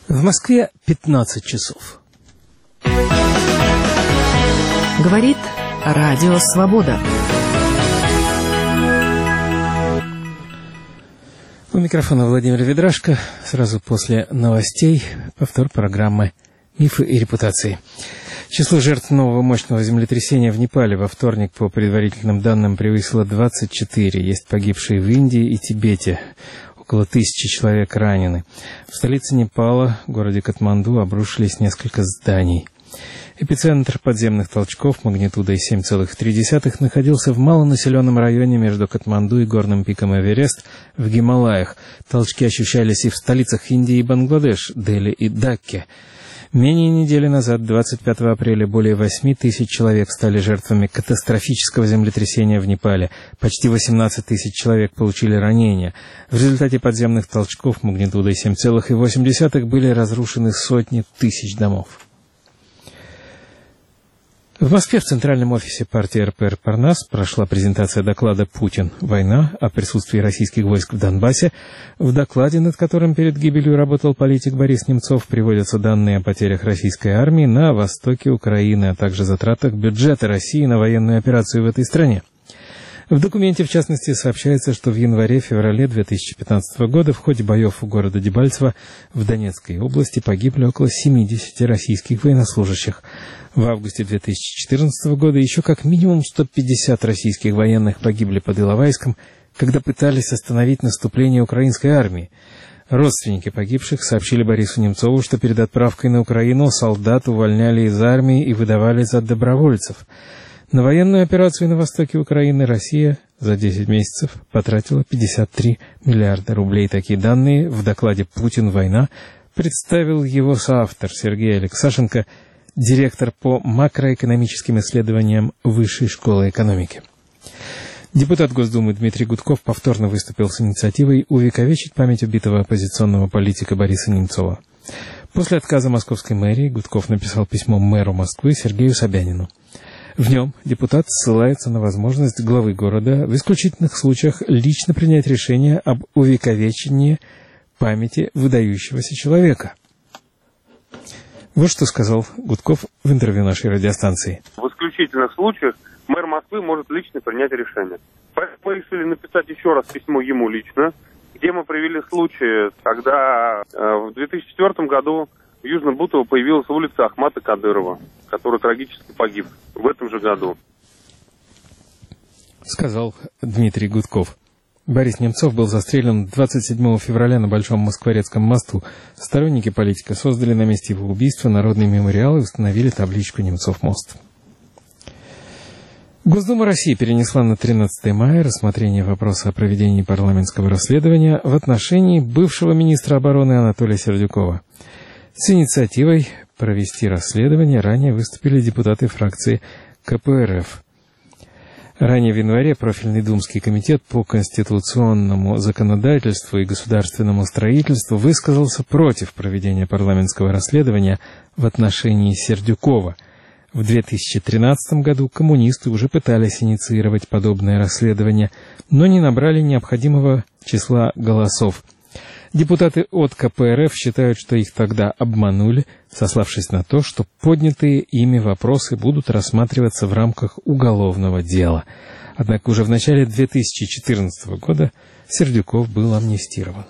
В Москве 15 часов. Говорит Радио Свобода. У микрофона Владимир Ведрашко. Сразу после новостей повтор программы «Мифы и репутации». Число жертв нового мощного землетрясения в Непале во вторник, по предварительным данным, превысило 24. Есть погибшие в Индии и Тибете. Около 1000 человек ранены. В столице Непала, городе Катманду, обрушились несколько зданий. Эпицентр подземных толчков магнитудой 7,3 находился в малонаселенном районе между Катманду и горным пиком Эверест в Гималаях. Толчки ощущались и в столицах Индии и Бангладеш, Дели и Дакке. Менее недели назад, 25 апреля, более 8000 человек стали жертвами катастрофического землетрясения в Непале. Почти 18 тысяч человек получили ранения. В результате подземных толчков магнитудой 7,8 были разрушены сотни тысяч домов. В Москве в центральном офисе партии РПР «Парнас» прошла презентация доклада «Путин. Война» о присутствии российских войск в Донбассе. В докладе, над которым перед гибелью работал политик Борис Немцов, приводятся данные о потерях российской армии на востоке Украины, а также затратах бюджета России на военную операцию в этой стране. В документе, в частности, сообщается, что в январе-феврале 2015 года в ходе боев у города Дебальцево в Донецкой области погибли около 70 российских военнослужащих. В августе 2014 года еще как минимум 150 российских военных погибли под Иловайском, когда пытались остановить наступление украинской армии. Родственники погибших сообщили Борису Немцову, что перед отправкой на Украину солдат увольняли из армии и выдавали за добровольцев. На военную операцию на востоке Украины Россия за 10 месяцев потратила 53 миллиарда рублей. Такие данные в докладе «Путин. Война» представил его соавтор Сергей Алексашенко, директор по макроэкономическим исследованиям Высшей школы экономики. Депутат Госдумы Дмитрий Гудков повторно выступил с инициативой увековечить память убитого оппозиционного политика Бориса Немцова. После отказа московской мэрии Гудков написал письмо мэру Москвы Сергею Собянину. В нем депутат ссылается на возможность главы города в исключительных случаях лично принять решение об увековечении памяти выдающегося человека. Вот что сказал Гудков в интервью нашей радиостанции. В исключительных случаях мэр Москвы может лично принять решение. Поэтому мы решили написать еще раз письмо ему лично, где мы привели случаи, когда в 2004 году в Южном Бутово появилась улица Ахмата Кадырова, который трагически погиб в этом же году. Сказал Дмитрий Гудков. Борис Немцов был застрелен 27 февраля на Большом Москворецком мосту. Сторонники политика создали на месте его убийства народный мемориал и установили табличку «Немцов мост». Госдума России перенесла на 13 мая рассмотрение вопроса о проведении парламентского расследования в отношении бывшего министра обороны Анатолия Сердюкова. С инициативой провести расследование ранее выступили депутаты фракции КПРФ. Ранее в январе профильный Думский комитет по конституционному законодательству и государственному строительству высказался против проведения парламентского расследования в отношении Сердюкова. В 2013 году коммунисты уже пытались инициировать подобное расследование, но не набрали необходимого числа голосов. Депутаты от КПРФ считают, что их тогда обманули, сославшись на то, что поднятые ими вопросы будут рассматриваться в рамках уголовного дела. Однако уже в начале 2014 года Сердюков был амнистирован.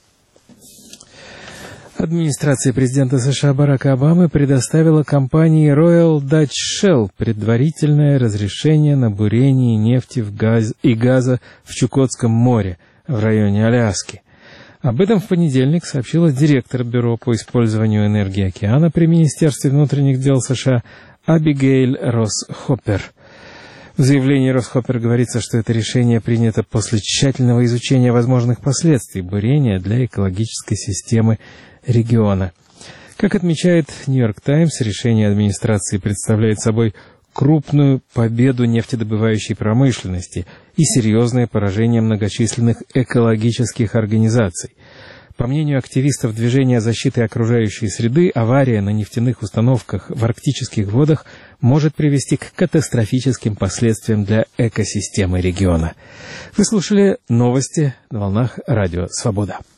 Администрация президента США Барака Обамы предоставила компании Royal Dutch Shell предварительное разрешение на бурение нефти и газа в Чукотском море в районе Аляски. Об этом в понедельник сообщила директор Бюро по использованию энергии океана при Министерстве внутренних дел США Абигейль Россхоппер. В заявлении Россхоппер говорится, что это решение принято после тщательного изучения возможных последствий бурения для экологической системы региона. Как отмечает Нью-Йорк Таймс, решение администрации представляет собой крупную победу нефтедобывающей промышленности и серьезное поражение многочисленных экологических организаций. По мнению активистов движения защиты окружающей среды, авария на нефтяных установках в арктических водах может привести к катастрофическим последствиям для экосистемы региона. Вы слушали новости на волнах Радио Свобода.